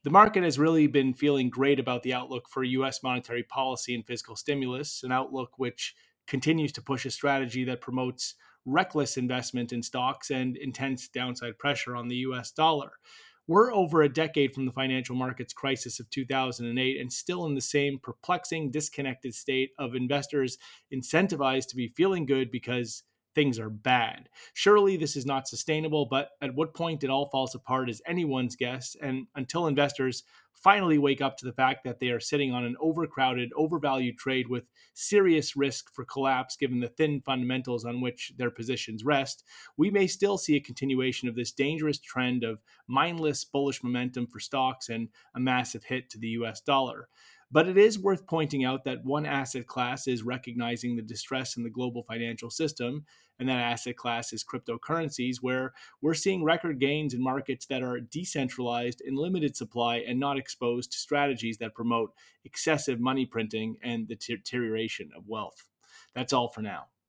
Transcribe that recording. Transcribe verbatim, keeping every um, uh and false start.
The market has really been feeling great about the outlook for U S monetary policy and fiscal stimulus, an outlook which continues to push a strategy that promotes reckless investment in stocks and intense downside pressure on the U S dollar. We're over a decade from the financial markets crisis of two thousand eight and still in the same perplexing, disconnected state of investors incentivized to be feeling good because things are bad. Surely this is not sustainable, but at what point it all falls apart is anyone's guess. And until investors finally wake up to the fact that they are sitting on an overcrowded, overvalued trade with serious risk for collapse given the thin fundamentals on which their positions rest, we may still see a continuation of this dangerous trend of mindless bullish momentum for stocks and a massive hit to the U S dollar. But it is worth pointing out that one asset class is recognizing the distress in the global financial system, and that asset class is cryptocurrencies, where we're seeing record gains in markets that are decentralized, in limited supply, and not exposed to strategies that promote excessive money printing and the deterioration of wealth. That's all for now.